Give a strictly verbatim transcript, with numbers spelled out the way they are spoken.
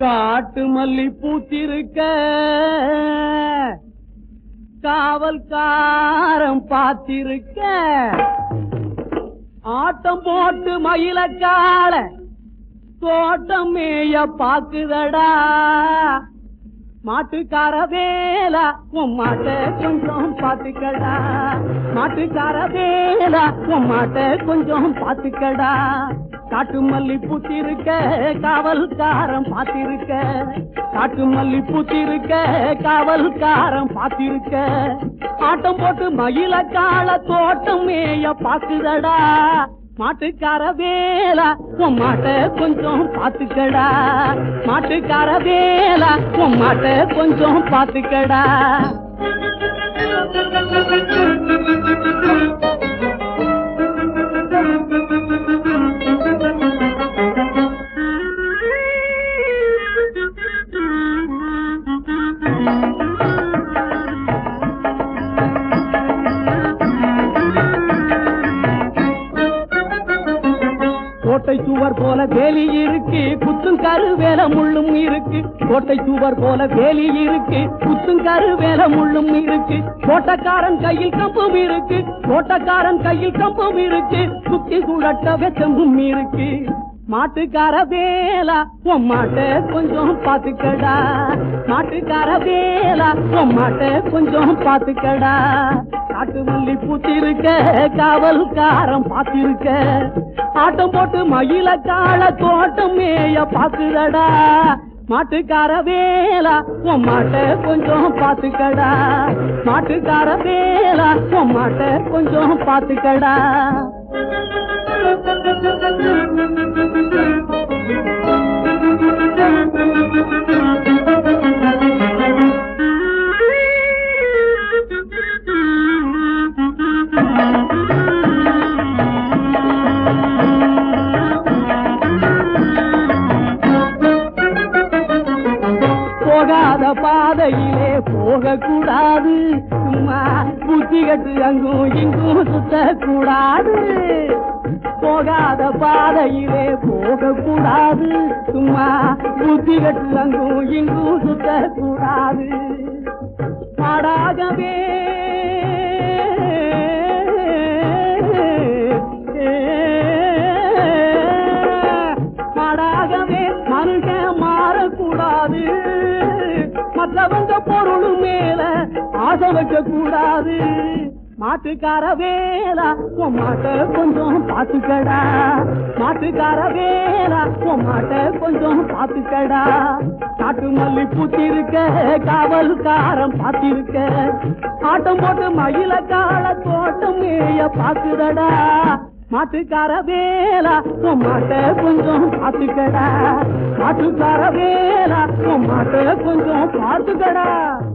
காட்டு மல்லி பூத்திருக்க காவல்காரம் பார்த்திருக்க ஆட்டம் போட்டு மயிலக்கால தோட்டம் மேய பாக்குதடா மாட்டுக்கார வேலா உன் மாட்ட கொஞ்சம் பாத்துக்கடா மாட்டுக்கார வேலா உன் மாட்ட கொஞ்சம் பாத்துக்கடா காட்டு மல்லி பூத்திருக்க காவல்காரம் பாத்திருக்க காட்டு மல்லி பூத்திருக்க காவல்காரம் பாத்திருக்க ஆட்டம் போட்டு மயிலக்கால தோட்டம் மேய பாக்குதடா மாட்டுக்கார வேலா உன் மாட்ட கொஞ்சம் பாத்துக்கடா மாட்டுக்கார வேலா உன் மாட்ட கொஞ்சம் பாத்துக்கடா கோட்டை சுவர் போல வேலி இருக்கு குத்தும் கருவேல முள்ளும் இருக்கு கோட்டை சுவர் போல வேலி இருக்கு குத்தும் கருவேல முள்ளும் இருக்கு கோட்டக்காரன் கையில் கம்பும் இருக்கு கோட்டக்காரன் கையில் கம்பும் இருக்கு சுத்தி சுழட்ட வெச்சமும் இருக்கு மாட்டுக்கார வேலா உன் மாட்ட கொஞ்சம் பாத்துக்கடா மாட்டுக்கார வேலா உன் மாட்ட கொஞ்சம் பாத்துக்கடா காட்டு மல்லி பூத்திருக்க காவல்காரம் பாத்திருக்க ஆட்டம் போட்டு மயிலக்கால தோட்டம் மேய பாக்குதடா மாட்டுக்கார வேலா உன் மாட்ட கொஞ்சம் பாத்துக்கடா மாட்டுக்கார வேலா உன் மாட்ட கொஞ்சம் பாத்துக்கடா போகாத பாதையிலே போக கூடாது சும்மா புத்தி கட்டு அங்கும் இங்கும் சுத்த கூடாது போகாத பாதையிலே போக கூடாது சும்மா புத்தி கட்டு அங்கும் இங்கும் சுத்த கூடாது பாடாகவே பாடாகவே மனுஷன் மாறக்கூடாது மற்றவங்க பொருள் மேல ஆசை வைக்க கூடாது மாட்டுக்கார வேலா உன் மாட்ட கொஞ்சம் பாத்துக்கடா மாட்டுக்கார வேலா உன் மாட்ட கொஞ்சம் பாத்துக்கடா காட்டு மல்லி பூத்திருக்க காவல்காரம் பாத்திருக்க ஆட்டம் போட்டு மயிலக்கால தோட்டம் மேய பாக்குதடா மாட்டுக்கார வேலா உன் மாட்ட கொஞ்சம் பாத்துக்கடா மாட்டுக்கார வேலா உன் மாட்ட கொஞ்சம் பாத்துக்கடா